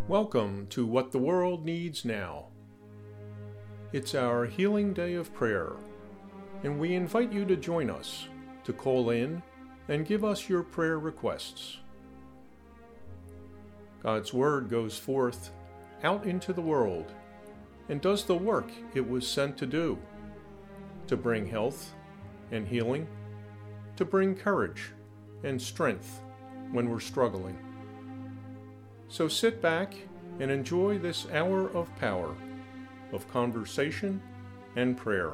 Welcome to What the World Needs Now. It's our Healing Day of Prayer, and we invite you to join us to call in and give us your prayer requests. God's Word goes forth out into the world and does the work it was sent to do, to bring health and healing, to bring courage and strength when we're struggling. So sit back and enjoy this hour of power, of conversation and prayer.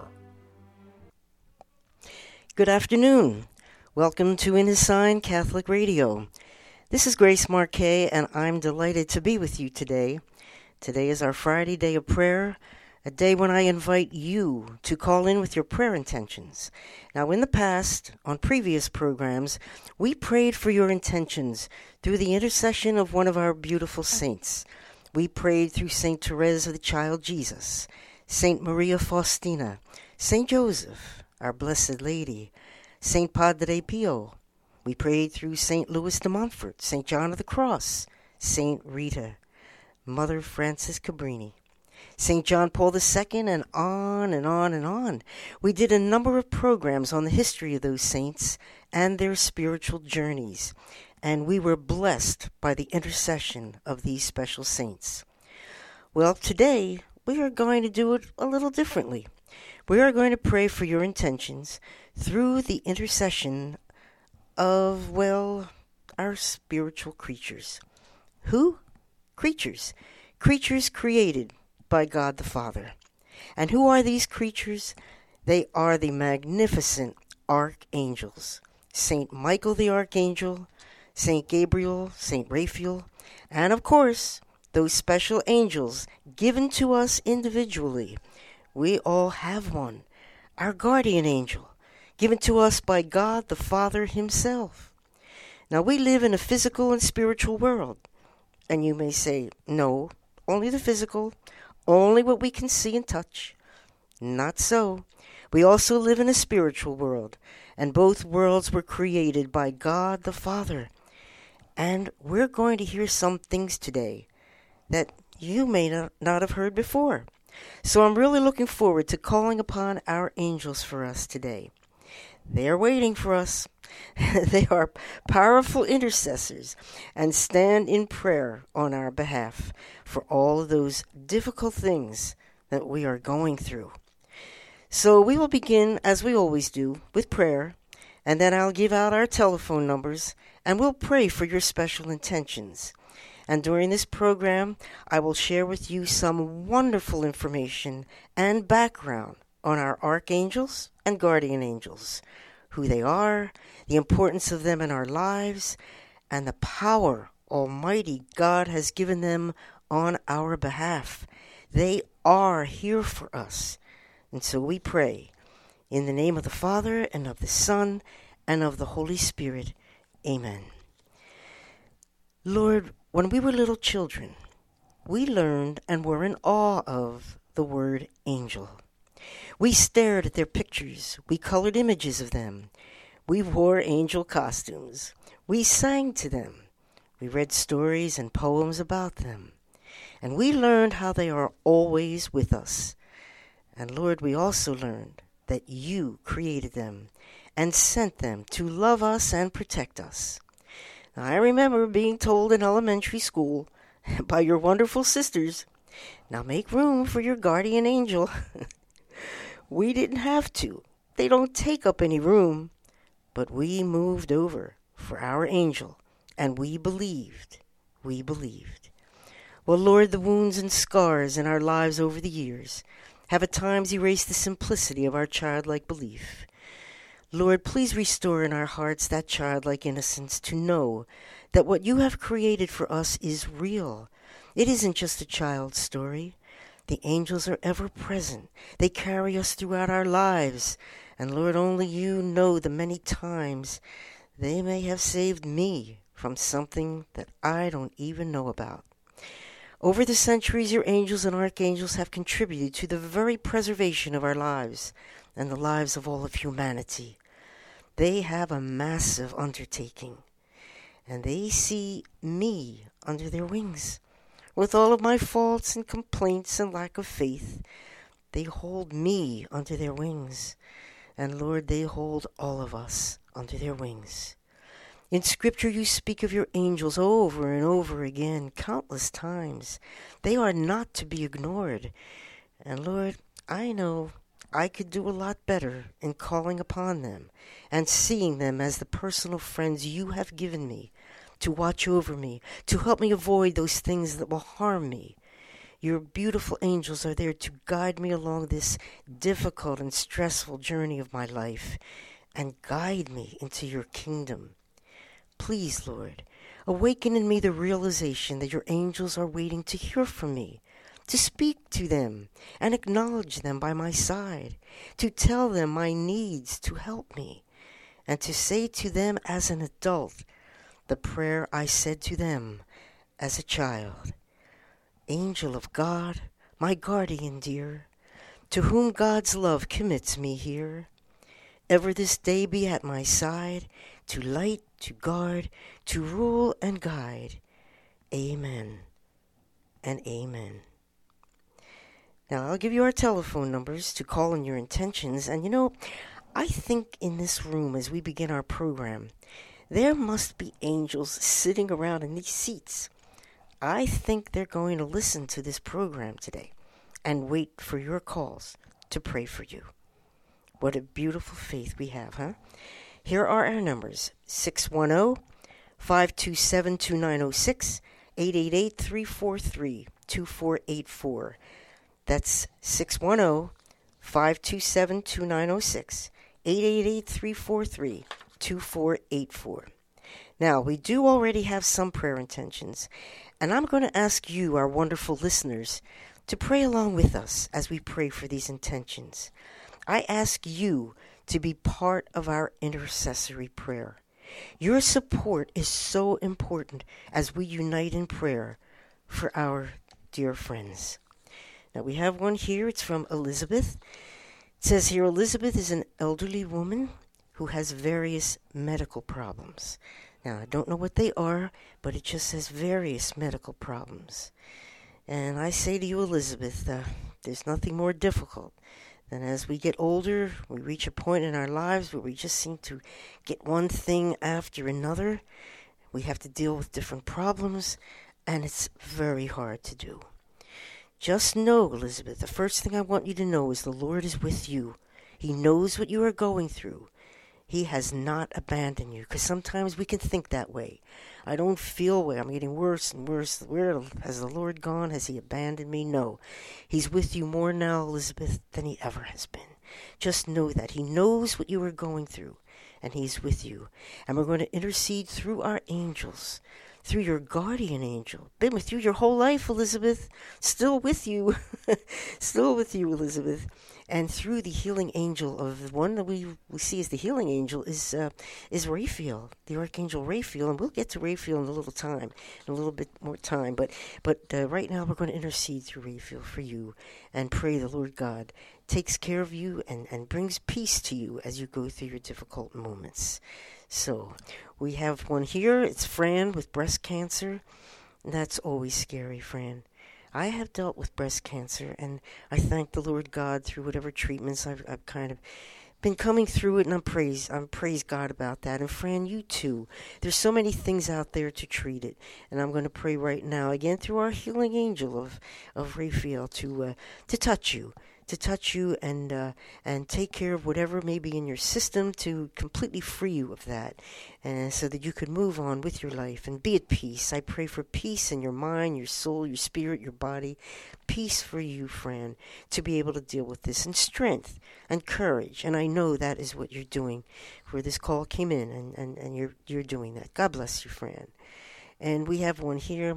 Good afternoon. Welcome to In His Sign Catholic Radio. This is Grace Marquet, and I'm delighted to be with you today. Today is our Friday day of prayer, a day when I invite you to call in with your prayer intentions. Now, in the past, on previous programs, we prayed for your intentions through the intercession of one of our beautiful saints. We prayed through St. Therese of the Child Jesus, St. Maria Faustina, St. Joseph, our Blessed Lady, St. Padre Pio. We prayed through St. Louis de Montfort, St. John of the Cross, St. Rita, Mother Frances Cabrini, St. John Paul II, and on and on and on. We did a number of programs on the history of those saints and their spiritual journeys, and we were blessed by the intercession of these special saints. Well, today we are going to do it a little differently. We are going to pray for your intentions through the intercession of, our spiritual creatures. Who? Creatures. Creatures created by God the Father. And who are these creatures? They are the magnificent archangels. Saint Michael the Archangel, Saint Gabriel, Saint Raphael, and of course, those special angels given to us individually. We all have one, our guardian angel, given to us by God the Father himself. Now, we live in a physical and spiritual world, and you may say, no, only the physical, only what we can see and touch. Not so. We also live in a spiritual world, and both worlds were created by God the Father. And we're going to hear some things today that you may not have heard before. So I'm really looking forward to calling upon our angels for us today. They're waiting for us. They are powerful intercessors and stand in prayer on our behalf for all of those difficult things that we are going through. So we will begin, as we always do, with prayer, and then I'll give out our telephone numbers, and we'll pray for your special intentions. And during this program, I will share with you some wonderful information and background on our archangels and guardian angels, who they are, the importance of them in our lives, and the power Almighty God has given them on our behalf. They are here for us. And so we pray in the name of the Father, and of the Son, and of the Holy Spirit. Amen. Lord, when we were little children, we learned and were in awe of the word angel. We stared at their pictures. We colored images of them. We wore angel costumes. We sang to them. We read stories and poems about them. And we learned how they are always with us. And Lord, we also learned that you created them and sent them to love us and protect us. Now, I remember being told in elementary school by your wonderful sisters, now make room for your guardian angel. We didn't have to. They don't take up any room. But we moved over for our angel, and we believed. We believed. Well, Lord, the wounds and scars in our lives over the years have at times erased the simplicity of our childlike belief. Lord, please restore in our hearts that childlike innocence to know that what you have created for us is real. It isn't just a child's story. The angels are ever present. They carry us throughout our lives. And Lord, only you know the many times they may have saved me from something that I don't even know about. Over the centuries, your angels and archangels have contributed to the very preservation of our lives and the lives of all of humanity. They have a massive undertaking, and they see me under their wings. with all of my faults and complaints and lack of faith. They hold me under their wings. And Lord, they hold all of us under their wings. In Scripture, you speak of your angels over and over again, countless times. They are not to be ignored. And Lord, I know I could do a lot better in calling upon them and seeing them as the personal friends you have given me to watch over me, to help me avoid those things that will harm me. Your beautiful angels are there to guide me along this difficult and stressful journey of my life and guide me into your kingdom. Please, Lord, awaken in me the realization that your angels are waiting to hear from me, to speak to them and acknowledge them by my side, to tell them my needs, to help me, and to say to them as an adult the prayer I said to them as a child. Angel of God, my guardian dear, to whom God's love commits me here, ever this day be at my side, to light, to guard, to rule and guide. Amen and amen. Now, I'll give you our telephone numbers to call in your intentions. And I think in this room, as we begin our program, there must be angels sitting around in these seats. I think they're going to listen to this program today and wait for your calls to pray for you. What a beautiful faith we have, huh? Here are our numbers: 610-527-2906, 888-343-2484. That's 610-527-2906, 888-343-2484. Now, we do already have some prayer intentions, and I'm going to ask you, our wonderful listeners, to pray along with us as we pray for these intentions. I ask you to be part of our intercessory prayer. Your support is so important as we unite in prayer for our dear friends. Now, we have one here. It's from Elizabeth. It says here, Elizabeth is an elderly woman who has various medical problems. Now, I don't know what they are, but it just says various medical problems. And I say to you, Elizabeth, there's nothing more difficult than as we get older, we reach a point in our lives where we just seem to get one thing after another. We have to deal with different problems, and it's very hard to do. Just know, Elizabeth, the first thing I want you to know is the Lord is with you. He knows what you are going through. He has not abandoned you, because sometimes we can think that way. I don't feel well. I'm getting worse and worse. Where has the Lord gone? Has he abandoned me? No. He's with you more now, Elizabeth, than he ever has been. Just know that. He knows what you are going through, and he's with you. And we're going to intercede through our angels, through your guardian angel. Been with you your whole life, Elizabeth. Still with you. Still with you, Elizabeth. And through the healing angel of the one that we see as the healing angel is Raphael, the Archangel Raphael. And we'll get to Raphael in a little time, in a little bit more time. But right now we're going to intercede through Raphael for you and pray the Lord God takes care of you and brings peace to you as you go through your difficult moments. So we have one here. It's Fran with breast cancer. That's always scary, Fran. I have dealt with breast cancer, and I thank the Lord God through whatever treatments I've kind of been coming through it, and I'm praise God about that. And Fran, you too. There's so many things out there to treat it, and I'm going to pray right now again through our healing angel of Raphael to touch you. To touch you and take care of whatever may be in your system to completely free you of that, and so that you could move on with your life and be at peace. I pray for peace in your mind, your soul, your spirit, your body. Peace for you, Fran, to be able to deal with this, and strength and courage. And I know that is what you're doing, where this call came in, and you're doing that. God bless you, Fran. And we have one here.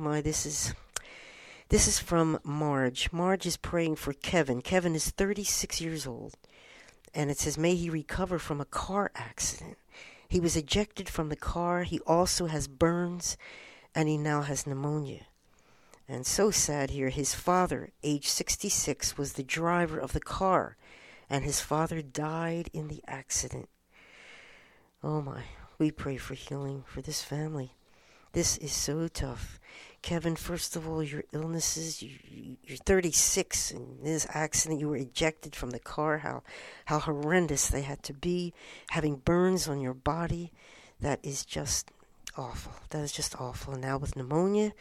This is from Marge. Marge is praying for Kevin. Kevin is 36 years old. And it says, may he recover from a car accident. He was ejected from the car. He also has burns, and he now has pneumonia. And so sad here, his father, age 66, was the driver of the car, and his father died in the accident. Oh my, we pray for healing for this family. This is so tough. Kevin, first of all, your illnesses, you're 36, and in this accident you were ejected from the car, how horrendous they had to be, having burns on your body. That is just awful. That is just awful. And now with pneumonia,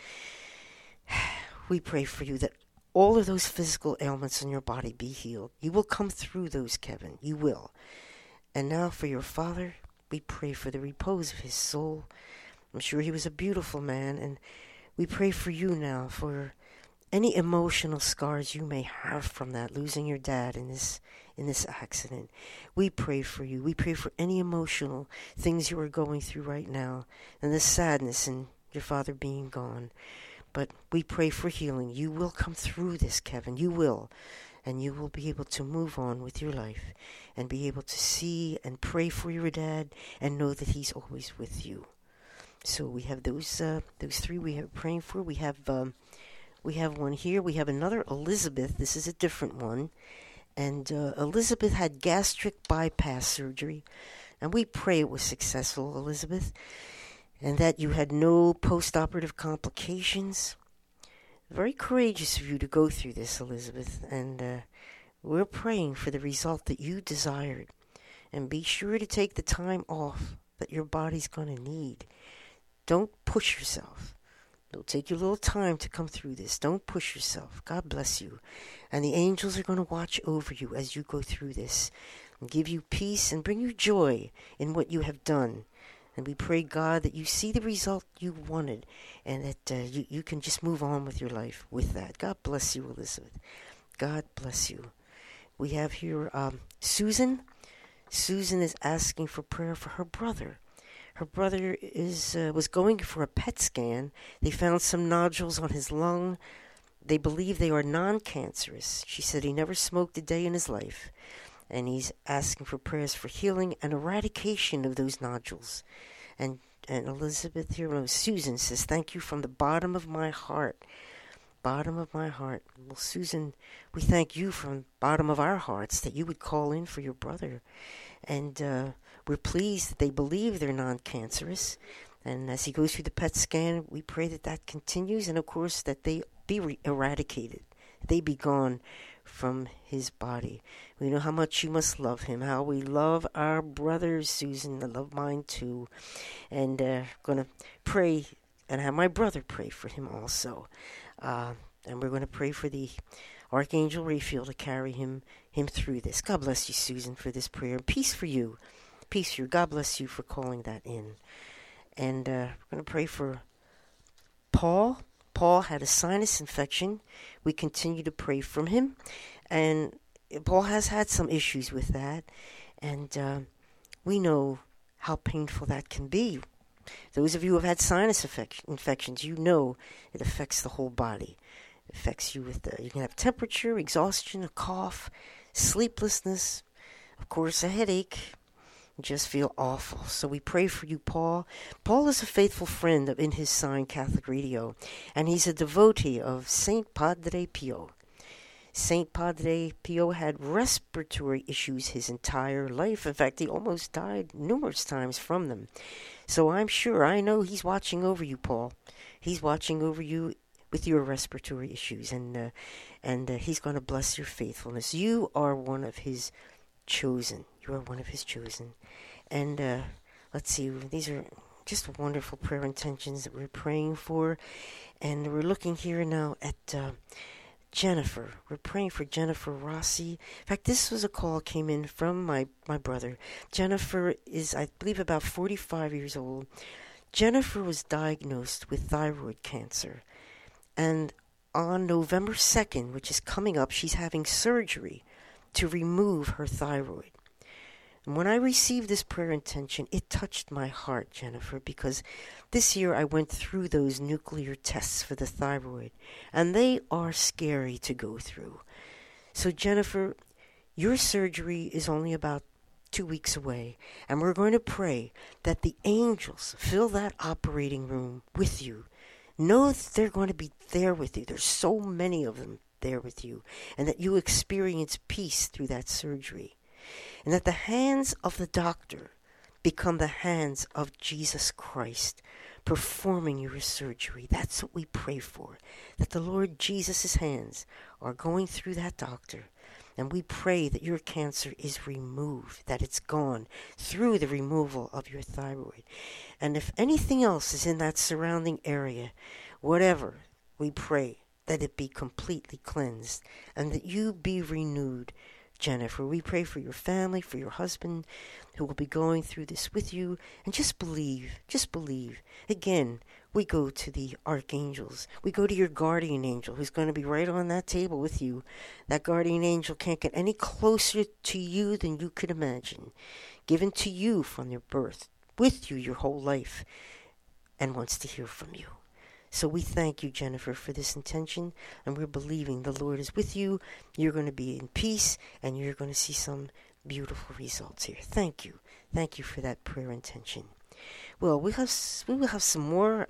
we pray for you that all of those physical ailments in your body be healed. You will come through those, Kevin. You will. And now for your father, we pray for the repose of his soul. I'm sure he was a beautiful man, and we pray for you now for any emotional scars you may have from that, losing your dad in this accident. We pray for you. We pray for any emotional things you are going through right now, and the sadness in your father being gone. But we pray for healing. You will come through this, Kevin. You will. And you will be able to move on with your life and be able to see and pray for your dad and know that he's always with you. So we have those three we are praying for. We have one here. We have another Elizabeth. This is a different one. And Elizabeth had gastric bypass surgery. And we pray it was successful, Elizabeth, and that you had no post-operative complications. Very courageous of you to go through this, Elizabeth. And we're praying for the result that you desired. And be sure to take the time off that your body's going to need. Don't push yourself. It'll take you a little time to come through this. Don't push yourself. God bless you. And the angels are going to watch over you as you go through this and give you peace and bring you joy in what you have done. And we pray, God, that you see the result you wanted and that you can just move on with your life with that. God bless you, Elizabeth. God bless you. We have here Susan. Susan is asking for prayer for her brother. Her brother was going for a PET scan. They found some nodules on his lung. They believe they are non-cancerous. She said he never smoked a day in his life. And he's asking for prayers for healing and eradication of those nodules. And Elizabeth here, Susan says, thank you from the bottom of my heart. Bottom of my heart. Well, Susan, we thank you from the bottom of our hearts that you would call in for your brother. And we're pleased that they believe they're non-cancerous. And as he goes through the PET scan, we pray that that continues. And, of course, that they be eradicated. They be gone from his body. We know how much you must love him, how we love our brothers, Susan. I love mine, too. And going to pray and have my brother pray for him also. And we're going to pray for the Archangel Raphael to carry him through this. God bless you, Susan, for this prayer. And peace for you. Peace for you. God bless you for calling that in. And we're going to pray for Paul. Paul had a sinus infection. We continue to pray for him. And Paul has had some issues with that. And we know how painful that can be. Those of you who have had sinus infections, you know it affects the whole body. It affects you with you can have temperature, exhaustion, a cough, sleeplessness, of course, a headache. You just feel awful. So we pray for you, Paul. Paul is a faithful friend of In His Sign Catholic Radio, and he's a devotee of Saint Padre Pio. Saint Padre Pio had respiratory issues his entire life. In fact, he almost died numerous times from them. So I know he's watching over you, Paul. He's watching over you with your respiratory issues, and he's going to bless your faithfulness. You are one of his chosen. You are one of his chosen. And let's see, these are just wonderful prayer intentions that we're praying for. And we're looking here now at Jennifer. We're praying for Jennifer Rossi. In fact, this was a call came in from my brother. Jennifer is, I believe, about 45 years old. Jennifer was diagnosed with thyroid cancer. And on November 2nd, which is coming up, she's having surgery to remove her thyroid. And when I received this prayer intention, it touched my heart, Jennifer, because this year I went through those nuclear tests for the thyroid, and they are scary to go through. So, Jennifer, your surgery is only about 2 weeks away, and we're going to pray that the angels fill that operating room with you. Know that they're going to be there with you. There's so many of them there with you, and that you experience peace through that surgery. And that the hands of the doctor become the hands of Jesus Christ, performing your surgery. That's what we pray for, that the Lord Jesus' hands are going through that doctor. And we pray that your cancer is removed, that it's gone through the removal of your thyroid. And if anything else is in that surrounding area, whatever, we pray that it be completely cleansed and that you be renewed. Jennifer, we pray for your family, for your husband who will be going through this with you. And just believe, just believe. Again, we go to the archangels. We go to your guardian angel who's going to be right on that table with you. That guardian angel can't get any closer to you than you could imagine. Given to you from your birth, with you your whole life, and wants to hear from you. So we thank you, Jennifer, for this intention, and we're believing the Lord is with you. You're going to be in peace, and you're going to see some beautiful results here. Thank you. Thank you for that prayer intention. Well, we will have some more.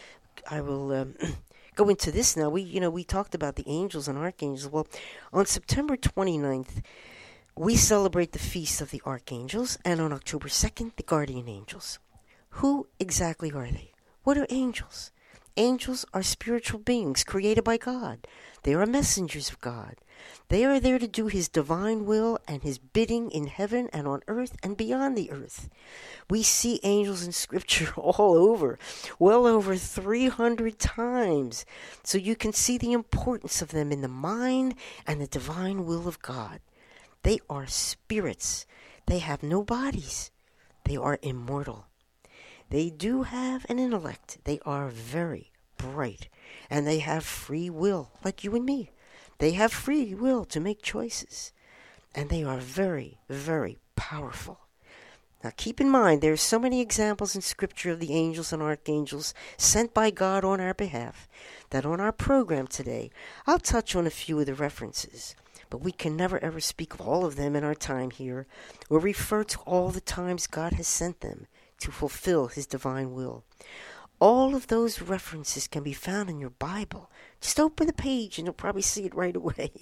I will go into this now. We talked about the angels and archangels. Well, on September 29th, we celebrate the feast of the archangels, and on October 2nd, the guardian angels. Who exactly are they? What are angels? Angels are spiritual beings created by God. They are messengers of God. They are there to do His divine will and His bidding in heaven and on earth and beyond the earth. We see angels in Scripture all over, well over 300 times. So you can see the importance of them in the mind and the divine will of God. They are spirits. They have no bodies. They are immortal. They do have an intellect. They are very bright. And they have free will, like you and me. They have free will to make choices. And they are very, very powerful. Now keep in mind, there are so many examples in Scripture of the angels and archangels sent by God on our behalf, that on our program today, I'll touch on a few of the references. But we can never ever speak of all of them in our time here, or refer to all the times God has sent them to fulfill His divine will. All of those references can be found in your Bible. Just open the page and you'll probably see it right away.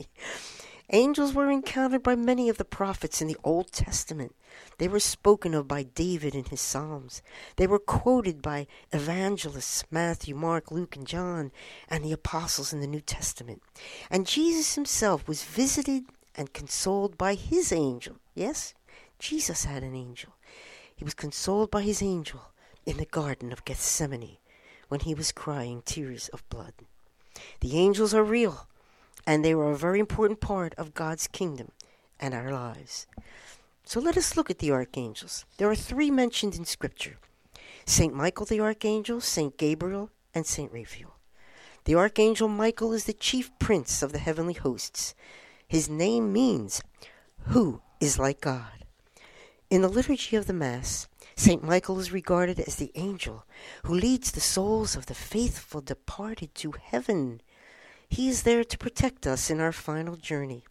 Angels were encountered by many of the prophets in the Old Testament. They were spoken of by David in his Psalms. They were quoted by evangelists Matthew, Mark, Luke, and John, and the apostles in the New Testament. And Jesus Himself was visited and consoled by His angel. Yes, Jesus had an angel. He was consoled by His angel in the Garden of Gethsemane when He was crying tears of blood. The angels are real, and they are a very important part of God's kingdom and our lives. So let us look at the archangels. There are 3 mentioned in Scripture: Saint Michael the archangel, Saint Gabriel, and Saint Raphael. The archangel Michael is the chief prince of the heavenly hosts. His name means, "Who is like God?" In the liturgy of the Mass, St. Michael is regarded as the angel who leads the souls of the faithful departed to heaven. He is there to protect us in our final journey.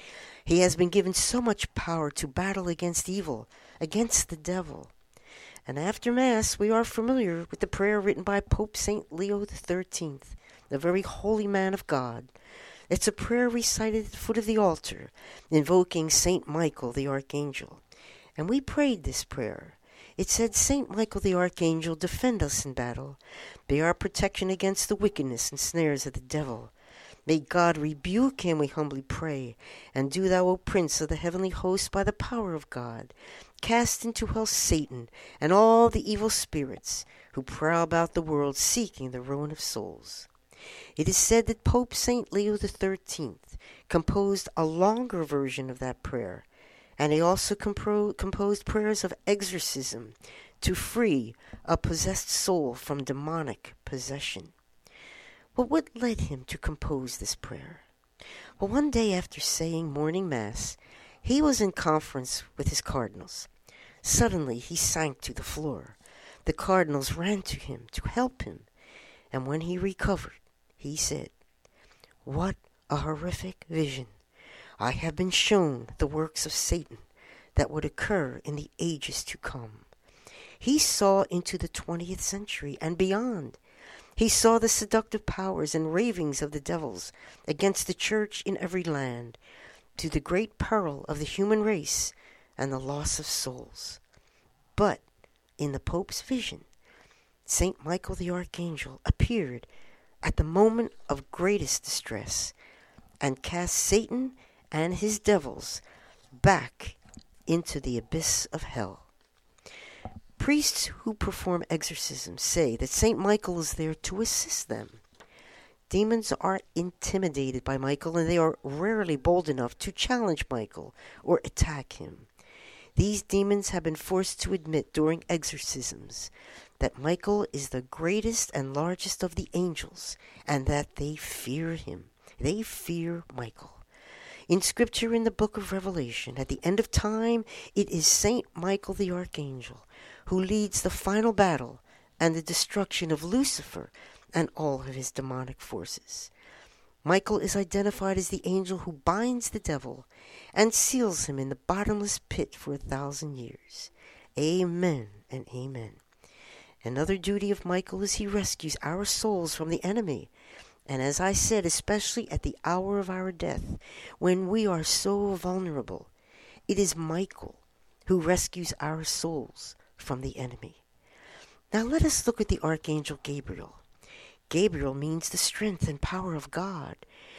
He has been given so much power to battle against evil, against the devil. And after Mass, we are familiar with the prayer written by Pope St. Leo XIII, the very holy man of God. It's a prayer recited at the foot of the altar, invoking St. Michael the archangel. And we prayed this prayer. It said, "Saint Michael the archangel, defend us in battle. Be our protection against the wickedness and snares of the devil. May God rebuke him, we humbly pray. And do thou, O Prince of the heavenly host, by the power of God, cast into hell Satan and all the evil spirits who prowl about the world seeking the ruin of souls." It is said that Pope St. Leo XIII composed a longer version of that prayer, and he also composed prayers of exorcism to free a possessed soul from demonic possession. Well, what led him to compose this prayer? Well, one day after saying morning Mass, he was in conference with his cardinals. Suddenly he sank to the floor. The cardinals ran to him to help him, and when he recovered, he said, "What a horrific vision! I have been shown the works of Satan that would occur in the ages to come." He saw into the 20th century and beyond. He saw the seductive powers and ravings of the devils against the church in every land, to the great peril of the human race and the loss of souls. But in the Pope's vision, Saint Michael the Archangel appeared at the moment of greatest distress and cast Satan and his devils back into the abyss of hell. Priests who perform exorcisms say that Saint Michael is there to assist them. Demons are intimidated by Michael, and they are rarely bold enough to challenge Michael or attack him. These demons have been forced to admit during exorcisms that Michael is the greatest and largest of the angels, and that they fear him. They fear Michael. In Scripture, in the book of Revelation, at the end of time, it is Saint Michael the Archangel who leads the final battle and the destruction of Lucifer and all of his demonic forces. Michael is identified as the angel who binds the devil and seals him in the bottomless pit for 1,000 years. Amen and amen. Another duty of Michael is he rescues our souls from the enemy. And as I said, especially at the hour of our death, when we are so vulnerable, it is Michael who rescues our souls from the enemy. Now let us look at the Archangel Gabriel. Gabriel means the strength and power of God.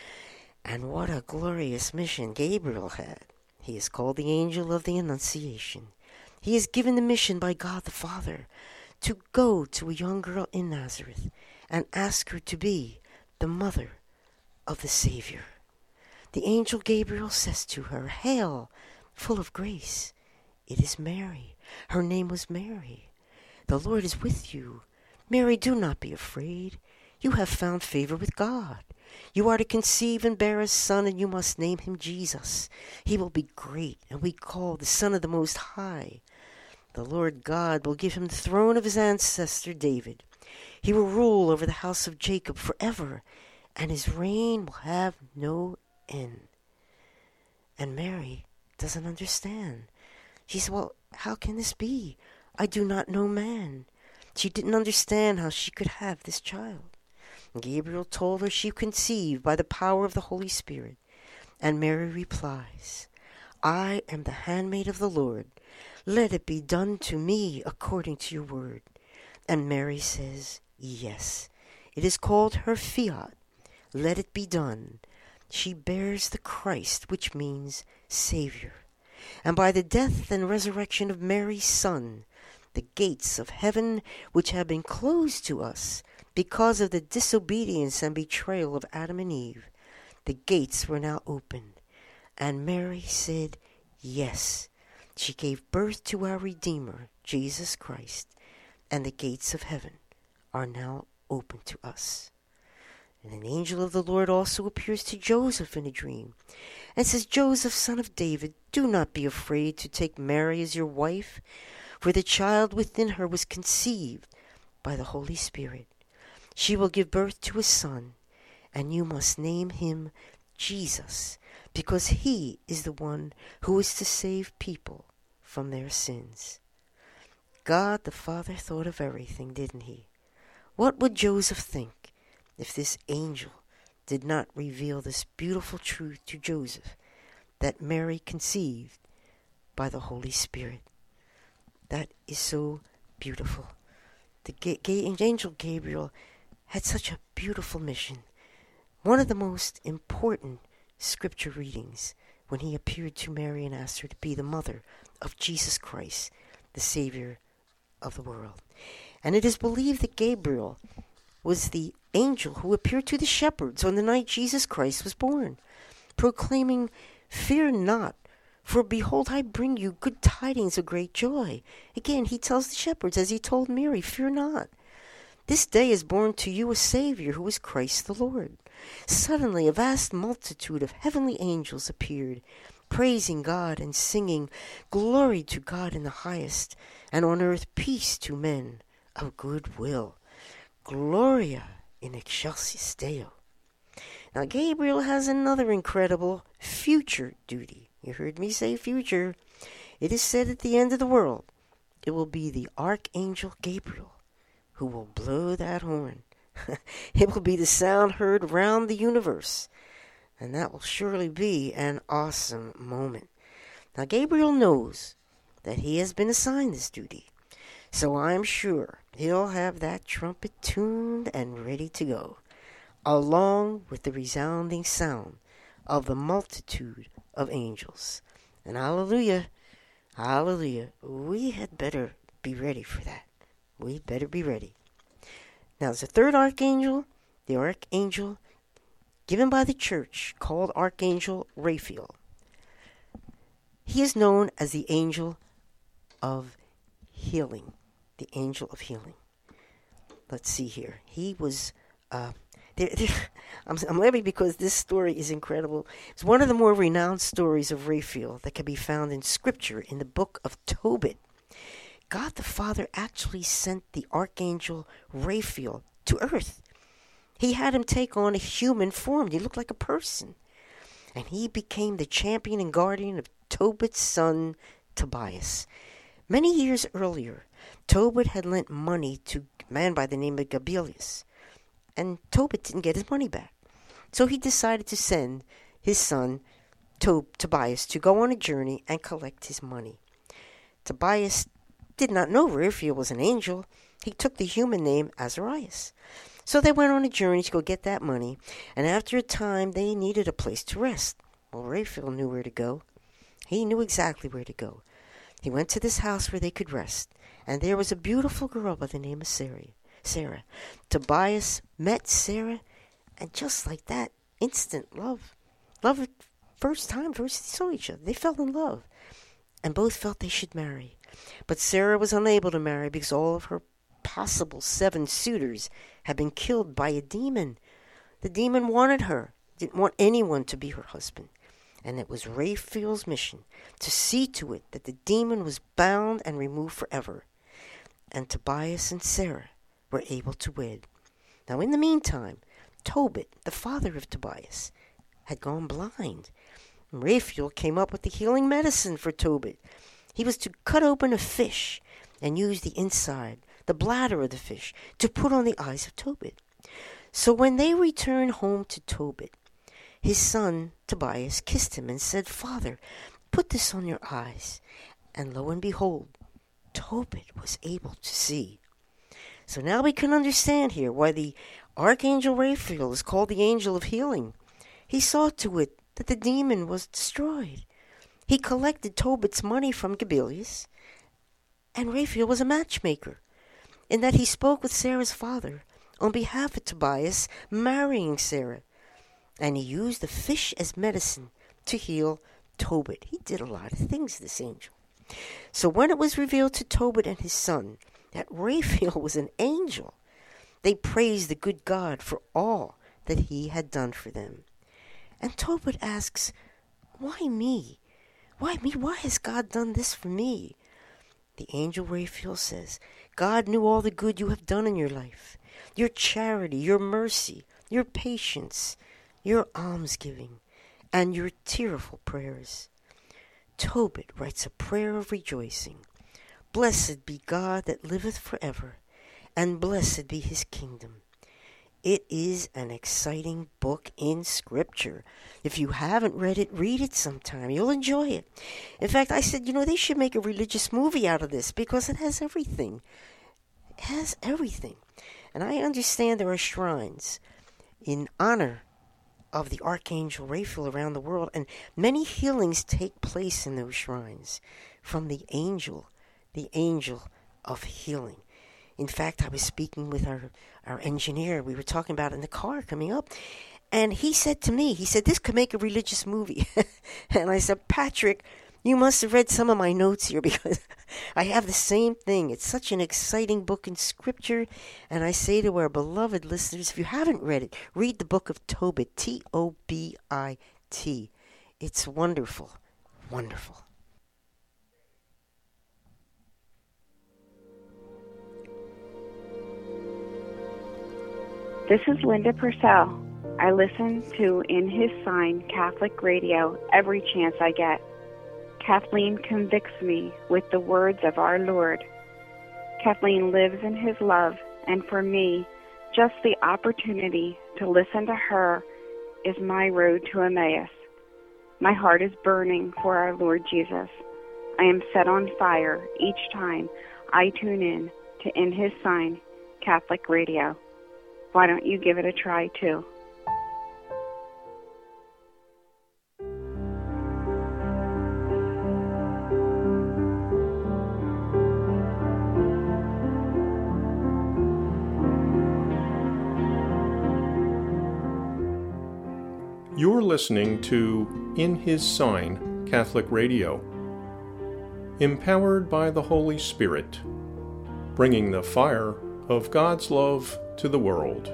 And what a glorious mission Gabriel had. He is called the Angel of the Annunciation. He is given the mission by God the Father to go to a young girl in Nazareth and ask her to be the mother of the Savior. The angel Gabriel says to her, "Hail, full of grace, it is Mary." Her name was Mary. "The Lord is with you. Mary, do not be afraid. You have found favor with God. You are to conceive and bear a son, and you must name him Jesus. He will be great and be called the Son of the Most High. The Lord God will give him the throne of his ancestor David. He will rule over the house of Jacob forever, and his reign will have no end." And Mary doesn't understand. She said, "Well, how can this be? I do not know man." She didn't understand how she could have this child. Gabriel told her she conceived by the power of the Holy Spirit. And Mary replies, "I am the handmaid of the Lord. Let it be done to me according to your word." And Mary says, "Yes." It is called her fiat. Let it be done. She bears the Christ, which means Savior. And by the death and resurrection of Mary's Son, the gates of heaven, which have been closed to us because of the disobedience and betrayal of Adam and Eve, the gates were now opened. And Mary said, "Yes." She gave birth to our Redeemer, Jesus Christ, and the gates of heaven are now open to us. And an angel of the Lord also appears to Joseph in a dream and says, "Joseph, son of David, do not be afraid to take Mary as your wife, for the child within her was conceived by the Holy Spirit. She will give birth to a son, and you must name him Jesus, because he is the one who is to save people from their sins." God the Father thought of everything, didn't he? What would Joseph think if this angel did not reveal this beautiful truth to Joseph, that Mary conceived by the Holy Spirit? That is so beautiful. The angel Gabriel had such a beautiful mission. One of the most important scripture readings when he appeared to Mary and asked her to be the mother of Jesus Christ, the Savior of the world. And it is believed that Gabriel was the angel who appeared to the shepherds on the night Jesus Christ was born, proclaiming, "Fear not, for behold, I bring you good tidings of great joy." Again, he tells the shepherds, as he told Mary, "Fear not. This day is born to you a Savior who is Christ the Lord." Suddenly a vast multitude of heavenly angels appeared, praising God and singing, "Glory to God in the highest, and on earth peace to men of good will. Gloria in excelsis Deo." Now Gabriel has another incredible future duty. You heard me say future. It is said at the end of the world, it will be the Archangel Gabriel who will blow that horn. It will be the sound heard round the universe, and that will surely be an awesome moment. Now Gabriel knows that he has been assigned this duty. So I'm sure he'll have that trumpet tuned and ready to go, along with the resounding sound of the multitude of angels. And hallelujah, hallelujah, we had better be ready for that. We'd better be ready. Now, there's a third archangel, the archangel given by the church, called Archangel Raphael. He is known as the angel of healing. The angel of healing. Let's see here. He was... I'm laughing because this story is incredible. It's one of the more renowned stories of Raphael that can be found in Scripture in the book of Tobit. God the Father actually sent the Archangel Raphael to earth. He had him take on a human form. He looked like a person. And he became the champion and guardian of Tobit's son, Tobias. Many years earlier, Tobit had lent money to a man by the name of Gabelius. And Tobit didn't get his money back. So he decided to send his son, Tobias, to go on a journey and collect his money. Tobias did not know Raphael was an angel. He took the human name Azarias. So they went on a journey to go get that money, and after a time they needed a place to rest. Well, Raphael knew where to go. He knew exactly where to go. He went to this house where they could rest, and there was a beautiful girl by the name of Sarah. Tobias met Sarah, and just like that, instant love. Love at first time, first they saw each other. They fell in love, and both felt they should marry. But Sarah was unable to marry because all of her possible 7 suitors had been killed by a demon. The demon wanted her, didn't want anyone to be her husband. And it was Raphael's mission to see to it that the demon was bound and removed forever. And Tobias and Sarah were able to wed. Now, in the meantime, Tobit, the father of Tobias, had gone blind. And Raphael came up with the healing medicine for Tobit. He was to cut open a fish and use the inside, the bladder of the fish, to put on the eyes of Tobit. So when they returned home to Tobit, his son Tobias kissed him and said, "Father, put this on your eyes." And lo and behold, Tobit was able to see. So now we can understand here why the Archangel Raphael is called the angel of healing. He saw to it that the demon was destroyed. He collected Tobit's money from Gabelius, and Raphael was a matchmaker, in that he spoke with Sarah's father on behalf of Tobias marrying Sarah, and he used the fish as medicine to heal Tobit. He did a lot of things, this angel. So when it was revealed to Tobit and his son that Raphael was an angel, they praised the good God for all that he had done for them. And Tobit asks, "Why me? Why me? Why has God done this for me?" The angel Raphael says, "God knew all the good you have done in your life, your charity, your mercy, your patience, your almsgiving, and your tearful prayers." Tobit writes a prayer of rejoicing. "Blessed be God that liveth forever, and blessed be his kingdom." It is an exciting book in Scripture. If you haven't read it, read it sometime. You'll enjoy it. In fact, I said, they should make a religious movie out of this because it has everything. It has everything. And I understand there are shrines in honor of the Archangel Raphael around the world, and many healings take place in those shrines from the angel of healing. In fact, I was speaking with our engineer. We were talking about it in the car coming up. And he said to me, this could make a religious movie. And I said, "Patrick, you must have read some of my notes here because I have the same thing. It's such an exciting book in Scripture." And I say to our beloved listeners, if you haven't read it, read the book of Tobit, Tobit. It's wonderful, wonderful. This is Linda Purcell. I listen to In His Sign Catholic Radio every chance I get. Kathleen convicts me with the words of our Lord. Kathleen lives in His love, and for me, just the opportunity to listen to her is my road to Emmaus. My heart is burning for our Lord Jesus. I am set on fire each time I tune in to In His Sign Catholic Radio. Why don't you give it a try too? You're listening to In His Sign Catholic Radio, empowered by the Holy Spirit, bringing the fire of God's love to the world.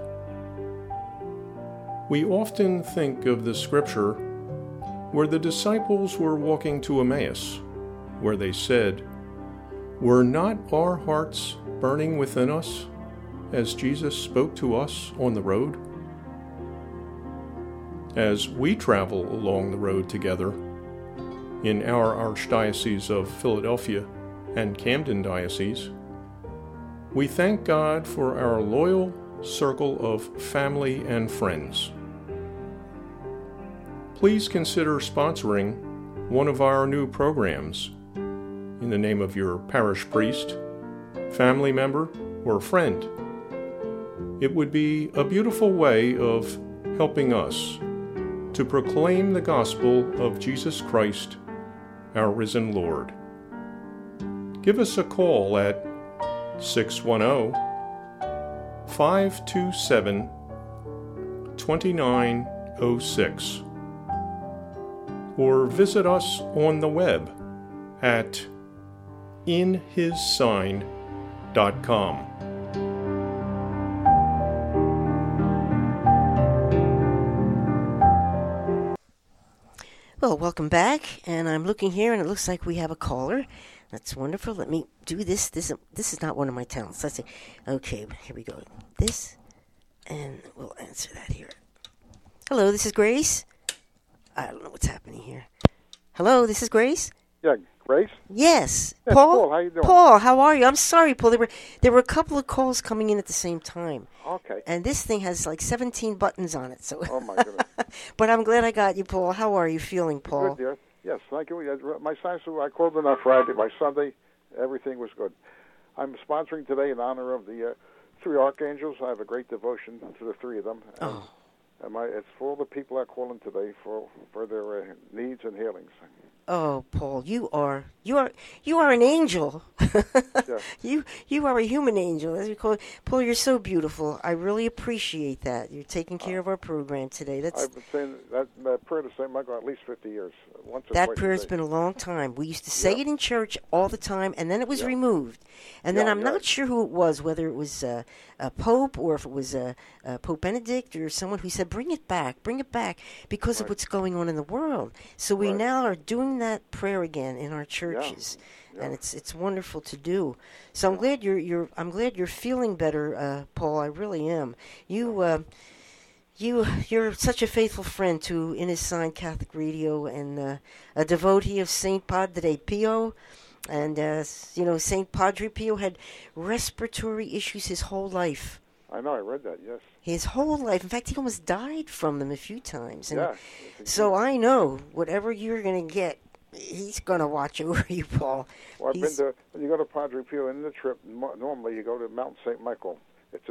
We often think of the scripture where the disciples were walking to Emmaus, where they said, "Were not our hearts burning within us as Jesus spoke to us on the road?" As we travel along the road together in our Archdiocese of Philadelphia and Camden Diocese, we thank God for our loyal circle of family and friends. Please consider sponsoring one of our new programs in the name of your parish priest, family member, or friend. It would be a beautiful way of helping us to proclaim the gospel of Jesus Christ, our risen Lord. Give us a call at 610-527-2906 or visit us on the web at inhissign.com. Well, welcome back, and I'm looking here, and it looks like we have a caller. That's wonderful. Let me do this. This is not one of my talents. Let's see. Okay, here we go. This, and we'll answer that here. Hello, this is Grace. I don't know what's happening here. Hello, this is Grace. Yeah, Grace? Yes. Yeah, Paul? How you doing? Paul, how are you? I'm sorry, Paul. There were a couple of calls coming in at the same time. Okay. And this thing has like 17 buttons on it. So. Oh, my goodness. But I'm glad I got you, Paul. How are you feeling, Paul? Good, dear. Yes, thank you. My science, I called in on Friday. By Sunday, everything was good. I'm sponsoring today in honor of the three archangels. I have a great devotion to the three of them. And, it's for all the people that call in today for their needs and healings. Oh, Paul, you are an angel. Yeah. You are a human angel, as you call it. Paul, you're so beautiful. I really appreciate that. You're taking care of our program today. I've been saying that prayer to St. Michael at least 50 years. That prayer's been a long time. We used to say it in church all the time, and then it was removed. And then I'm not sure who it was, whether it was a Pope or if it was Pope Benedict or someone who said, bring it back, because of what's going on in the world. So we now are doing that prayer again in our churches. Yeah. And it's wonderful to do. So I'm glad you're feeling better, Paul. I really am. You're such a faithful friend to In His Sign Catholic Radio and a devotee of Saint Padre Pio. And, St. Padre Pio had respiratory issues his whole life. I know, I read that, yes. His whole life. In fact, he almost died from them a few times. And so I know whatever you're going to get, he's going to watch over you, Paul. Well, when you go to Padre Pio in the trip, normally you go to Mount St. Michael. It's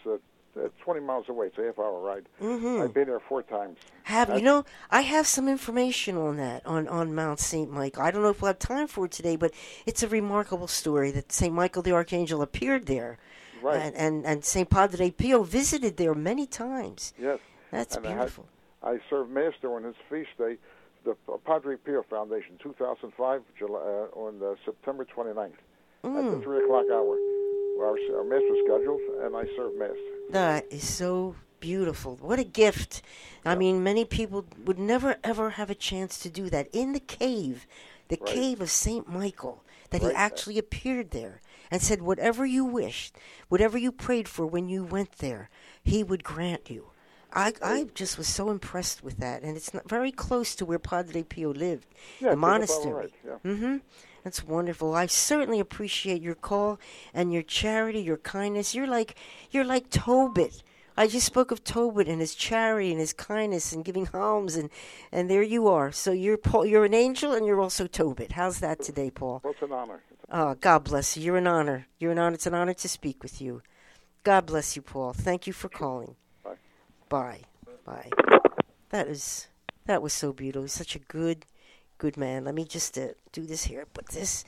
20 miles away. It's a half-hour ride. Mm-hmm. I've been there 4 times. I have some information on that, on Mount St. Michael. I don't know if we'll have time for it today, but it's a remarkable story that St. Michael the Archangel appeared there. Right. And St. Padre Pio visited there many times. Yes. That's beautiful. I served Mass on his feast day, the Padre Pio Foundation, 2005, on September 29th, at the 3 o'clock hour. Our Mass was scheduled, and I served Mass. That is so beautiful. What a gift. I mean, many people would never, ever have a chance to do that. In the cave of St. Michael, that he actually appeared there and said, whatever you wished, whatever you prayed for when you went there, he would grant you. I just was so impressed with that, and it's not very close to where Padre Pio lived, the monastery. That's wonderful. I certainly appreciate your call and your charity, your kindness. You're like Tobit. I just spoke of Tobit and his charity and his kindness and giving alms, and there you are. So you're an angel and you're also Tobit. How's that today, Paul? Well, it's an honor. Oh, God bless you. You're an honor. It's an honor to speak with you. God bless you, Paul. Thank you for calling. Bye. Bye. That was so beautiful. He's such a good man. Let me just do this here. Put this.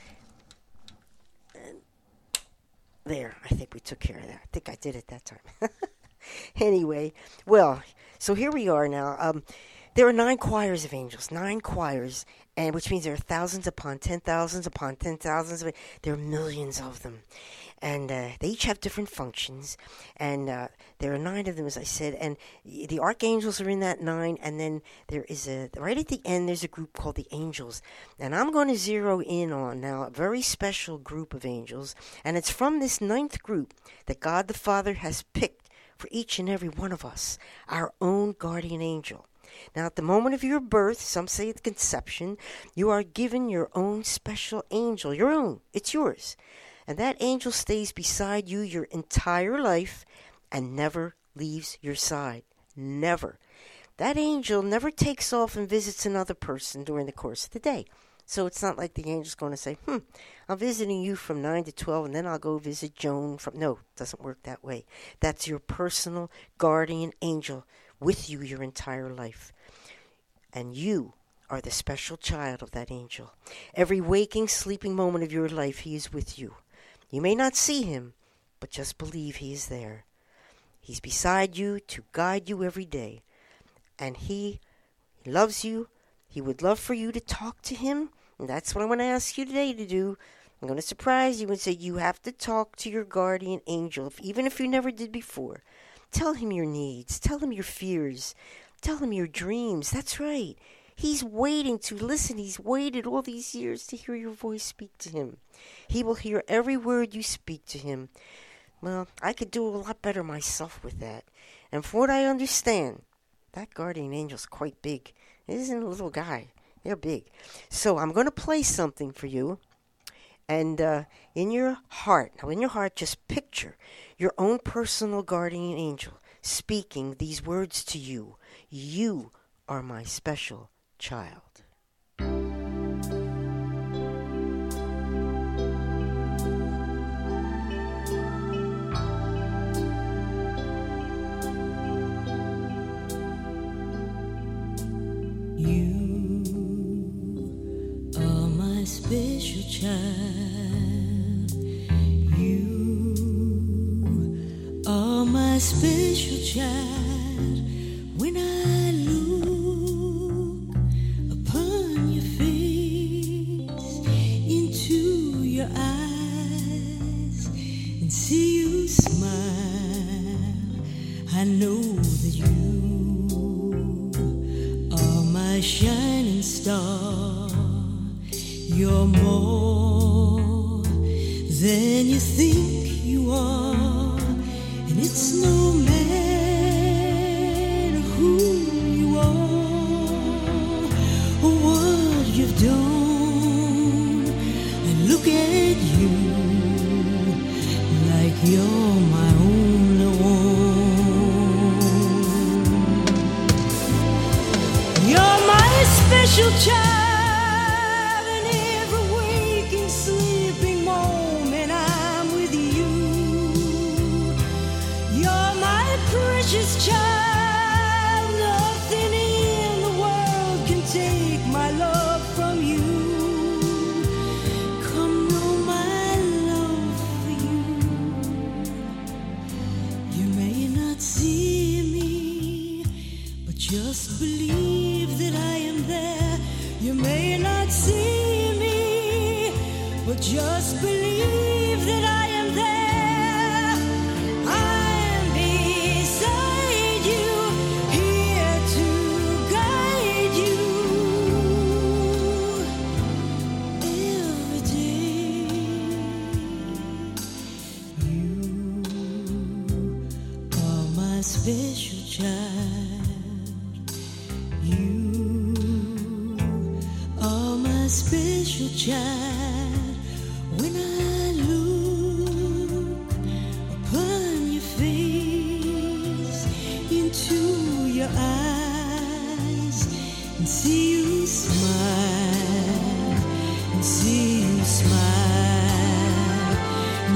And there. I think we took care of that. I think I did it that time. Anyway, well, so here we are now. There are 9 choirs of angels, 9 choirs, and which means there are thousands upon 10,000s upon 10,000s of it. There are millions of them. And they each have different functions, and there are 9 of them, as I said, and the archangels are in that 9, and then there is right at the end, there's a group called the angels, and I'm going to zero in on now a very special group of angels, and it's from this 9th group that God the Father has picked for each and every one of us, our own guardian angel. Now, at the moment of your birth, some say at conception, you are given your own special angel, your own, it's yours. And that angel stays beside you your entire life and never leaves your side. Never. That angel never takes off and visits another person during the course of the day. So it's not like the angel's going to say, I'm visiting you from 9 to 12 and then I'll go visit Joan from... No, it doesn't work that way. That's your personal guardian angel with you your entire life. And you are the special child of that angel. Every waking, sleeping moment of your life, he is with you. You may not see him, but just believe he is there. He's beside you to guide you every day. And he loves you. He would love for you to talk to him. And that's what I want to ask you today to do. I'm going to surprise you and say you have to talk to your guardian angel, even if you never did before. Tell him your needs. Tell him your fears. Tell him your dreams. That's right. He's waiting to listen. He's waited all these years to hear your voice speak to him. He will hear every word you speak to him. Well, I could do a lot better myself with that. And from what I understand, that guardian angel's quite big. It isn't a little guy. They're big. So I'm going to play something for you. And in your heart, just picture your own personal guardian angel speaking these words to you. You are my special child. You are my special child. You are my special child. When I look upon your face, into your eyes, and see you smile, I know that you are my shining star. You're more than you think you are, and it's no matter who you are or what you've done. I look at you like you're my only one. You're my special child. Precious child, nothing in the world can take my love from you. Come know my love for you. You may not see me, but just believe that I am there. You may not see me, but just believe that I am there. Special child, you are my special child. When I look upon your face, into your eyes, and see you smile, and see you smile,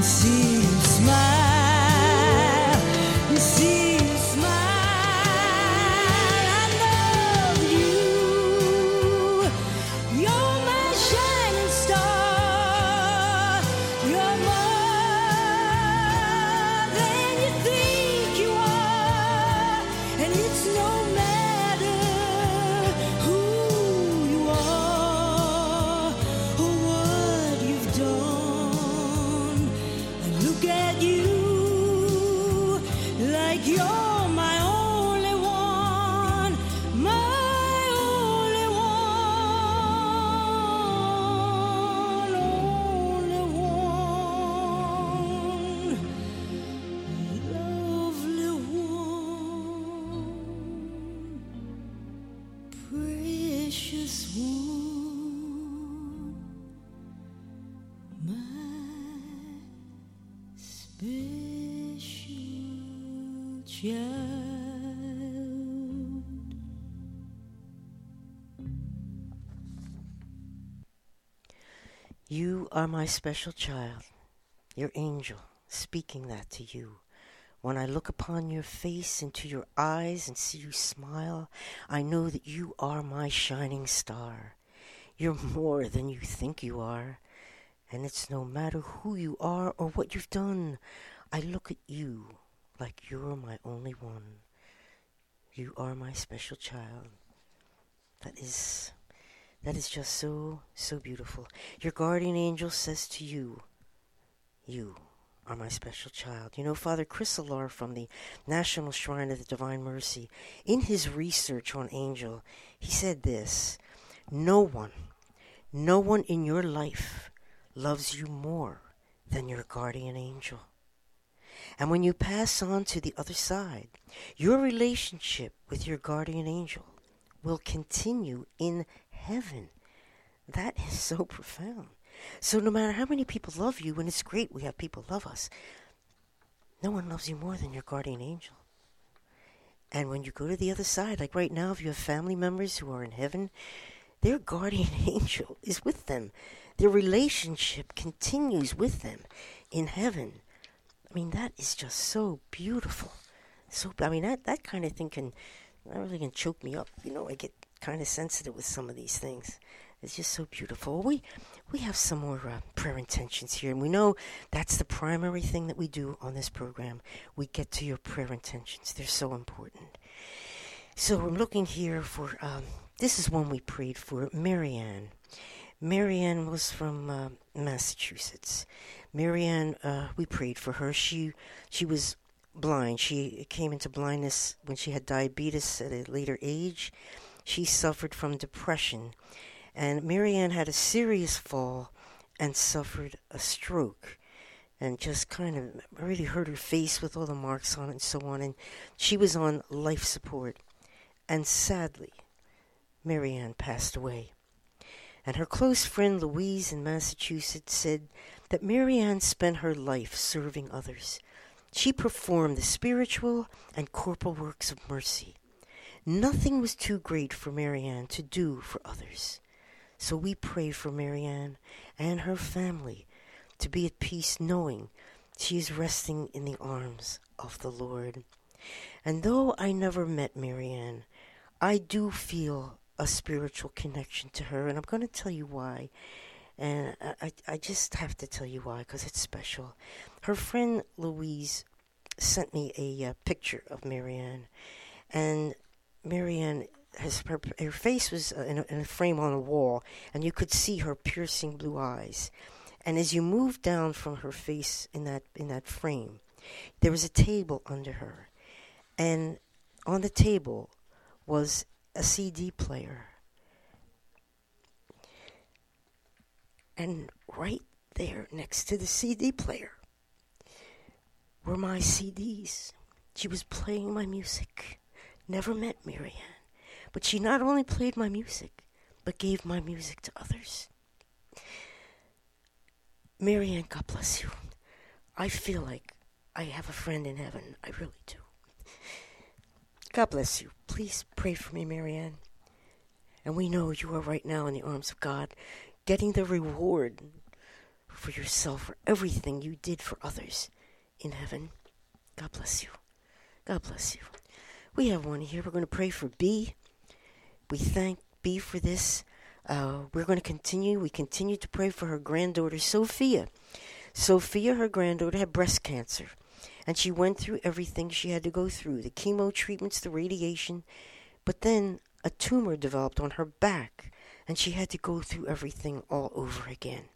see you smile, you see you smile. I love you, you're my shining star, you're more than you think you are, and it's no matter who you are or what you've done. I look at you like you're my only one, my only one, only one, lovely one, precious one, my special child. You are my special child, your angel, speaking that to you. When I look upon your face, into your eyes, and see you smile, I know that you are my shining star. You're more than you think you are, and it's no matter who you are or what you've done. I look at you like you're my only one. You are my special child. That is just so beautiful. Your guardian angel says to you, you are my special child. You know, Father Chris Alar from the National Shrine of the Divine Mercy, in his research on angel, he said this: no one in your life loves you more than your guardian angel. And when you pass on to the other side, your relationship with your guardian angel will continue in heaven. That is so profound. So no matter how many people love you, and it's great we have people love us, no one loves you more than your guardian angel. And when you go to the other side, like right now, if you have family members who are in heaven, their guardian angel is with them. Their relationship continues with them in heaven. I mean, that is just so beautiful. So, I mean, that kind of thing that really can choke me up. You know, I get kind of sensitive with some of these things. It's just so beautiful. We have some more prayer intentions here, and we know that's the primary thing that we do on this program. We get to your prayer intentions. They're so important. So I'm looking here for, this is one we prayed for, Marianne. Marianne was from Massachusetts. Marianne, we prayed for her. She was blind. She came into blindness when she had diabetes at a later age. She suffered from depression. And Marianne had a serious fall and suffered a stroke. And just kind of really hurt her face with all the marks on it and so on. And she was on life support. And sadly, Marianne passed away. And her close friend Louise in Massachusetts said that Marianne spent her life serving others. She performed the spiritual and corporal works of mercy. Nothing was too great for Marianne to do for others. So we pray for Marianne and her family to be at peace, knowing she is resting in the arms of the Lord. And though I never met Marianne, I do feel a spiritual connection to her, and I'm going to tell you why. And I just have to tell you why, because it's special. Her friend Louise sent me a picture of Marianne, and Marianne, her face was in a frame on a wall, and you could see her piercing blue eyes. And as you moved down from her face in that frame, there was a table under her, and on the table was a CD player. And right there next to the CD player were my CDs. She was playing my music. Never met Marianne, but she not only played my music, but gave my music to others. Marianne, God bless you. I feel like I have a friend in heaven. I really do. God bless you. Please pray for me, Marianne. And we know you are right now in the arms of God, getting the reward for yourself, for everything you did for others in heaven. God bless you. God bless you. We have one here. We're going to pray for B. We thank B for this. We're going to continue. We continue to pray for her granddaughter, Sophia. Sophia, her granddaughter, had breast cancer. And she went through everything she had to go through, the chemo treatments, the radiation. But then a tumor developed on her back, and she had to go through everything all over again.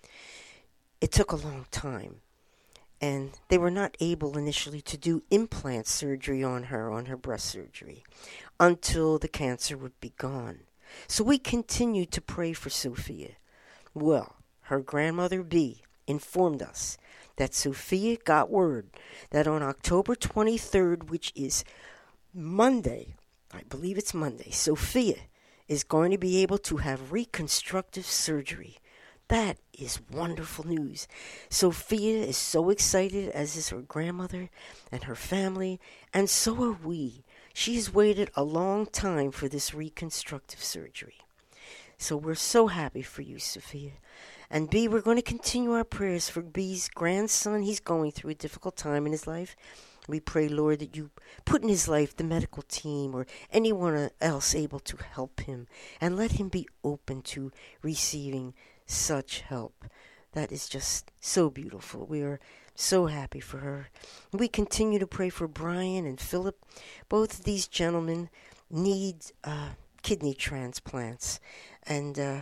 It took a long time. And they were not able initially to do implant surgery on her breast surgery, until the cancer would be gone. So we continued to pray for Sophia. Well, her grandmother B informed us that Sophia got word that on October 23rd, which is Monday, I believe it's Monday, Sophia is going to be able to have reconstructive surgery. That is wonderful news. Sophia is so excited, as is her grandmother and her family, and so are we. She has waited a long time for this reconstructive surgery. So we're so happy for you, Sophia. And B, we're going to continue our prayers for B's grandson. He's going through a difficult time in his life. We pray, Lord, that you put in his life the medical team or anyone else able to help him, and let him be open to receiving such help. That is just so beautiful. We are so happy for her. We continue to pray for Brian and Philip. Both of these gentlemen need kidney transplants. And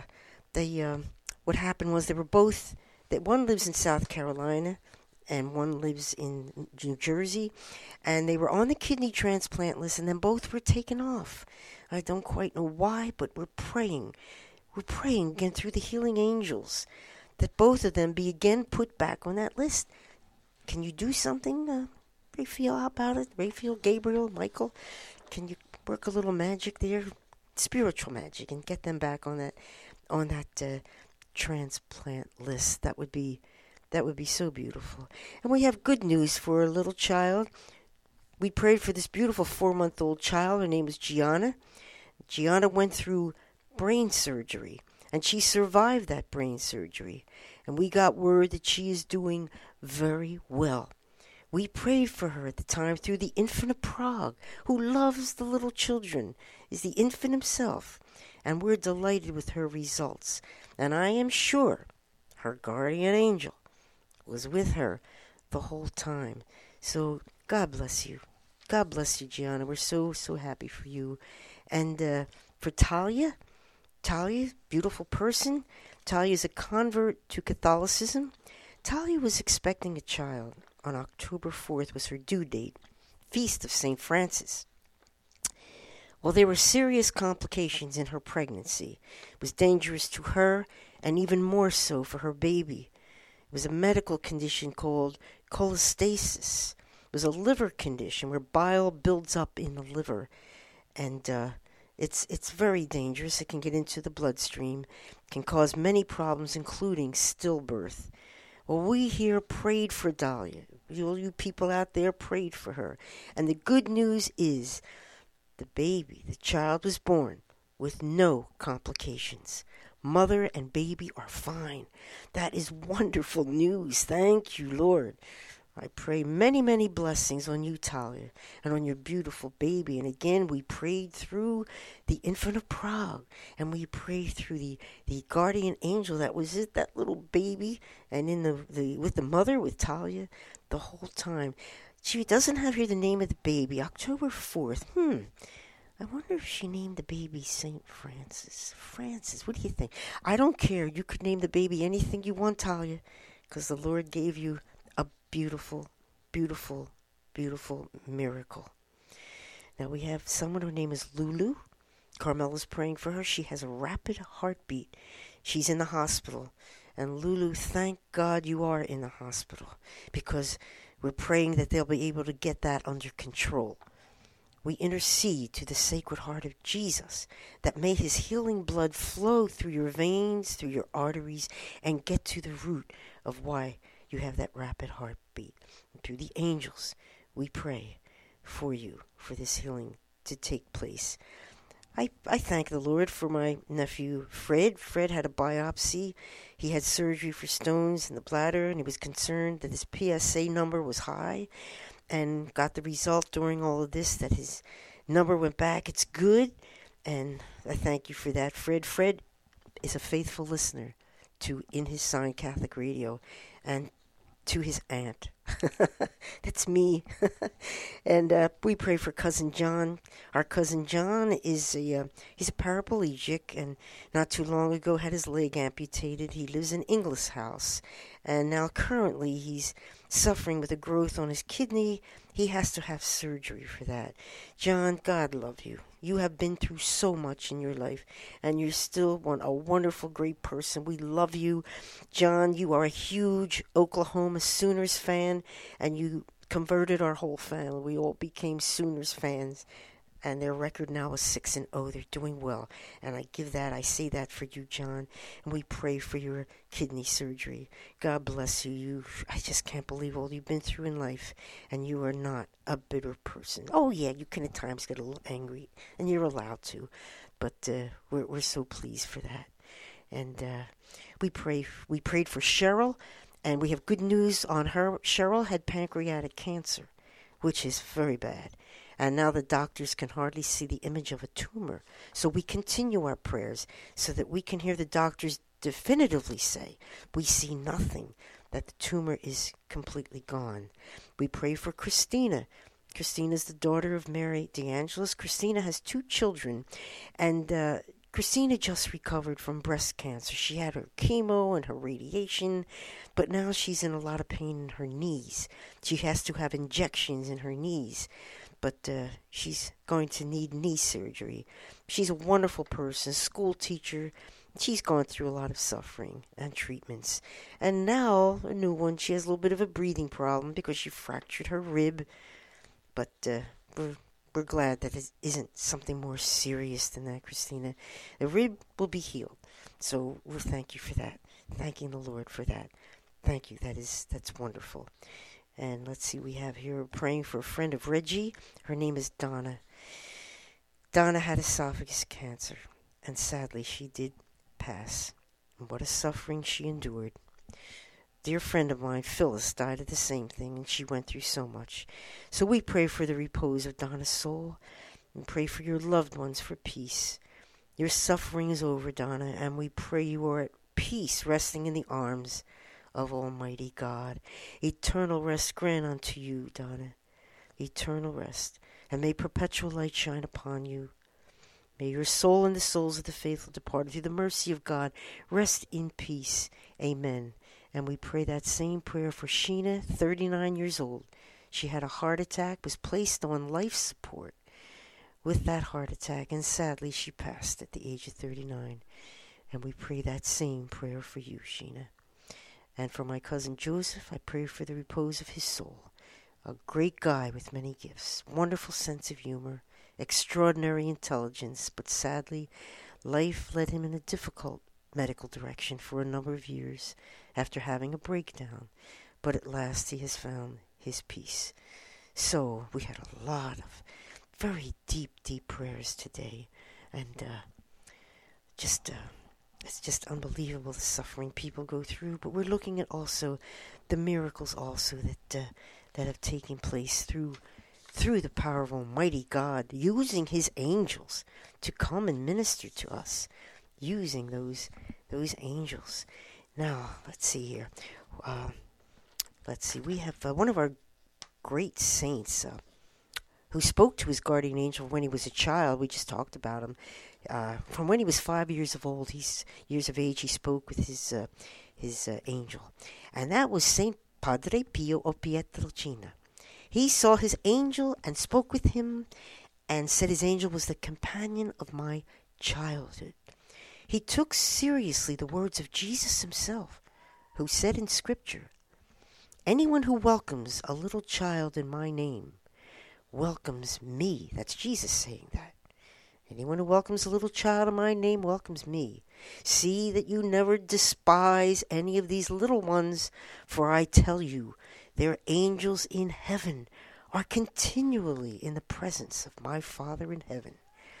what happened was they were both, that one lives in South Carolina and one lives in New Jersey, and they were on the kidney transplant list, and then both were taken off. I don't quite know why, but we're praying. We're praying again through the healing angels that both of them be again put back on that list. Can you do something, Raphael? How about it? Raphael, Gabriel, Michael? Can you work a little magic there, spiritual magic, and get them back on that transplant list? That would be so beautiful. And we have good news for a little child. We prayed for this beautiful 4-month-old child. Her name is Gianna. Gianna went through brain surgery, and she survived that brain surgery. And we got word that she is doing very well. We prayed for her at the time through the Infant of Prague, who loves the little children, is the infant himself. And we're delighted with her results. And I am sure her guardian angel was with her the whole time. So God bless you. God bless you, Gianna. We're so, so happy for you. And for Talia, beautiful person. Talia is a convert to Catholicism. Talia was expecting a child. On October 4th was her due date, Feast of St. Francis. Well, there were serious complications in her pregnancy. It was dangerous to her, and even more so for her baby. It was a medical condition called cholestasis. It was a liver condition where bile builds up in the liver, and it's very dangerous. It can get into the bloodstream, can cause many problems, including stillbirth. Well, we here prayed for Dahlia. All you people out there prayed for her. And the good news is the child was born with no complications. Mother and baby are fine. That is wonderful news. Thank you, Lord. I pray many, many blessings on you, Talia, and on your beautiful baby. And again, we prayed through the Infant of Prague, and we prayed through the guardian angel that was it, that little baby, and in the with the mother, with Talia, the whole time. She doesn't have here the name of the baby. October 4th. I wonder if she named the baby St. Francis. Francis, what do you think? I don't care. You could name the baby anything you want, Talia, because the Lord gave you a beautiful, beautiful, beautiful miracle. Now we have someone, her name is Lulu. Carmela's praying for her. She has a rapid heartbeat. She's in the hospital. And Lulu, thank God you are in the hospital, because we're praying that they'll be able to get that under control. We intercede to the Sacred Heart of Jesus that may his healing blood flow through your veins, through your arteries, and get to the root of why you have that rapid heartbeat. And through the angels, we pray for you, for this healing to take place. I thank the Lord for my nephew Fred. Fred had a biopsy. He had surgery for stones in the bladder, and he was concerned that his PSA number was high, and got the result during all of this that his number went back. It's good, and I thank you for that, Fred. Fred is a faithful listener to In His Sign Catholic Radio, and to his aunt. That's me. And we pray for Cousin John. Our Cousin John is he's a paraplegic, and not too long ago had his leg amputated. He lives in Inglis House, and now currently he's suffering with a growth on his kidney. He has to have surgery for that. John, God love you. You have been through so much in your life, and you're still a wonderful, great person. We love you. John, you are a huge Oklahoma Sooners fan, and you converted our whole family. We all became Sooners fans, and their record now is 6-0. They're doing well, and I say that for you, John, and we pray for your kidney surgery. God bless you. I just can't believe all you've been through in life, and you are not a bitter person. Oh yeah, you can at times get a little angry, and you're allowed to, but we're so pleased for that. And we prayed for Cheryl, and we have good news on her. Cheryl had pancreatic cancer, which is very bad. And now the doctors can hardly see the image of a tumor. So we continue our prayers so that we can hear the doctors definitively say, we see nothing, that the tumor is completely gone. We pray for Christina. Christina is the daughter of Mary DeAngelis. Christina has 2 children, and Christina just recovered from breast cancer. She had her chemo and her radiation, but now she's in a lot of pain in her knees. She has to have injections in her knees, but she's going to need knee surgery. She's a wonderful person, school teacher. She's gone through a lot of suffering and treatments. And now, a new one, she has a little bit of a breathing problem because she fractured her rib, but we're glad that it isn't something more serious than that, Christina. The rib will be healed. So we'll thank you for that. Thanking the Lord for that. Thank you. That's wonderful. And let's see, we have here praying for a friend of Reggie. Her name is Donna. Donna had esophagus cancer, and sadly she did pass. And what a suffering she endured. Dear friend of mine, Phyllis, died of the same thing, and she went through so much. So we pray for the repose of Donna's soul, and pray for your loved ones for peace. Your suffering is over, Donna, and we pray you are at peace, resting in the arms of Almighty God. Eternal rest grant unto you, Donna. Eternal rest, and may perpetual light shine upon you. May your soul and the souls of the faithful departed through the mercy of God rest in peace. Amen. And we pray that same prayer for Sheena, 39 years old. She had a heart attack, was placed on life support with that heart attack, and sadly she passed at the age of 39. And we pray that same prayer for you, Sheena. And for my cousin Joseph, I pray for the repose of his soul. A great guy with many gifts, wonderful sense of humor, extraordinary intelligence, but sadly, life led him in a difficult medical direction for a number of years after having a breakdown, but at last he has found his peace. So we had a lot of very deep prayers today, and it's just unbelievable the suffering people go through. But we're looking at also the miracles also that have taken place through the power of Almighty God, using His angels to come and minister to us, using those angels. Now, let's see here. We have one of our great saints who spoke to his guardian angel when he was a child. We just talked about him. From when he was 5 years of age, he spoke with his angel. And that was Saint Padre Pio of Pietrelcina. He saw his angel and spoke with him and said his angel was the companion of my childhood. He took seriously the words of Jesus himself, who said in Scripture, "Anyone who welcomes a little child in my name welcomes me." That's Jesus saying that. Anyone who welcomes a little child in my name welcomes me. See that you never despise any of these little ones, for I tell you, their angels in heaven are continually in the presence of my Father in heaven.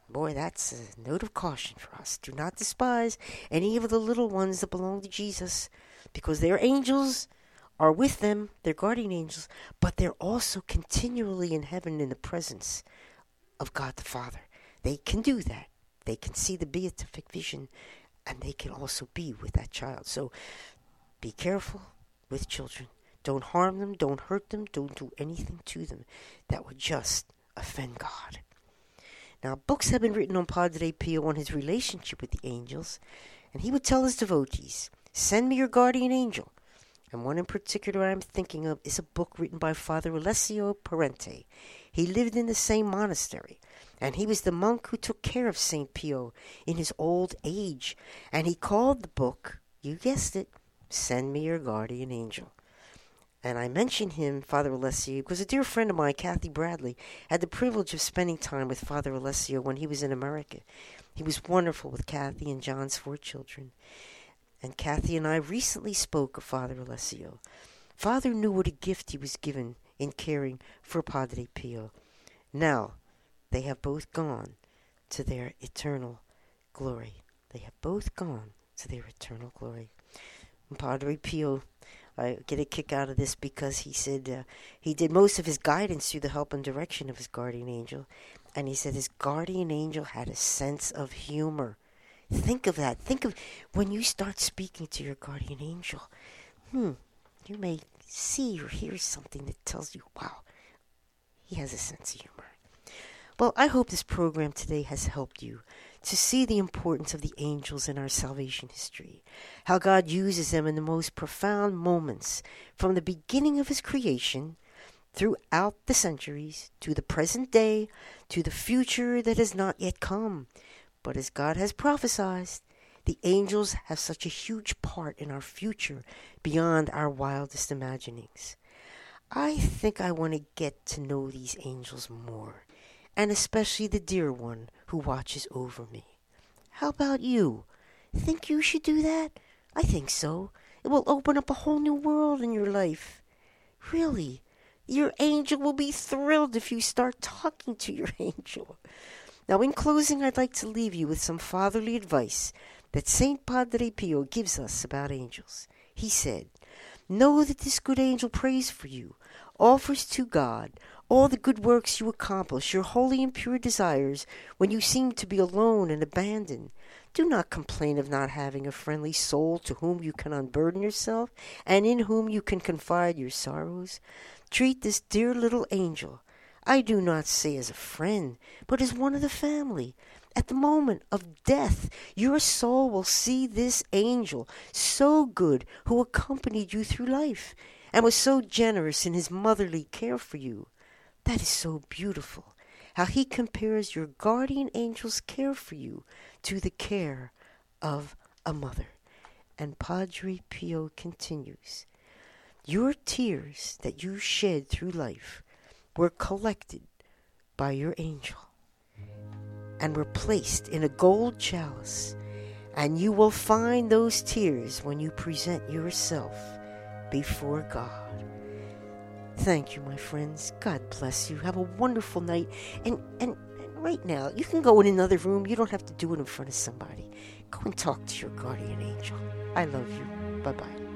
Boy, that's a note of caution for us. Do not despise any of the little ones that belong to Jesus, because their angels are with them, their guardian angels, but they're also continually in heaven in the presence of God the Father. They can do that. They can see the beatific vision, and they can also be with that child. So be careful with children. Don't harm them, don't hurt them, don't do anything to them that would just offend God. Now, books have been written on Padre Pio on his relationship with the angels, and he would tell his devotees, send me your guardian angel. And one in particular I'm thinking of is a book written by Father Alessio Parente. He lived in the same monastery, and he was the monk who took care of St. Pio in his old age. And he called the book, you guessed it, Send Me Your Guardian Angel. And I mention him, Father Alessio, because a dear friend of mine, Kathy Bradley, had the privilege of spending time with Father Alessio when he was in America. He was wonderful with Kathy and John's 4 children. And Kathy and I recently spoke of Father Alessio. Father knew what a gift he was given in caring for Padre Pio. Now, they have both gone to their eternal glory. They have both gone to their eternal glory. And Padre Pio, I get a kick out of this because he said he did most of his guidance through the help and direction of his guardian angel. And he said his guardian angel had a sense of humor. Think of that. Think of when you start speaking to your guardian angel. You may see or hear something that tells you, wow, he has a sense of humor. Well, I hope this program today has helped you to see the importance of the angels in our salvation history, how God uses them in the most profound moments from the beginning of his creation throughout the centuries to the present day to the future that has not yet come. But as God has prophesied, the angels have such a huge part in our future beyond our wildest imaginings. I think I want to get to know these angels more, and especially the dear one who watches over me. How about you? Think you should do that? I think so. It will open up a whole new world in your life. Really, your angel will be thrilled if you start talking to your angel. Now, in closing, I'd like to leave you with some fatherly advice that St. Padre Pio gives us about angels. He said, know that this good angel prays for you, offers to God all the good works you accomplish, your holy and pure desires when you seem to be alone and abandoned. Do not complain of not having a friendly soul to whom you can unburden yourself and in whom you can confide your sorrows. Treat this dear little angel, I do not say as a friend, but as one of the family. At the moment of death, your soul will see this angel, so good, who accompanied you through life, and was so generous in his motherly care for you. That is so beautiful, how he compares your guardian angel's care for you to the care of a mother. And Padre Pio continues, your tears that you shed through life were collected by your angel and were placed in a gold chalice, and you will find those tears when you present yourself before God. Thank you, my friends. God bless you. Have a wonderful night. And right now, you can go in another room. You don't have to do it in front of somebody. Go and talk to your guardian angel. I love you. Bye-bye.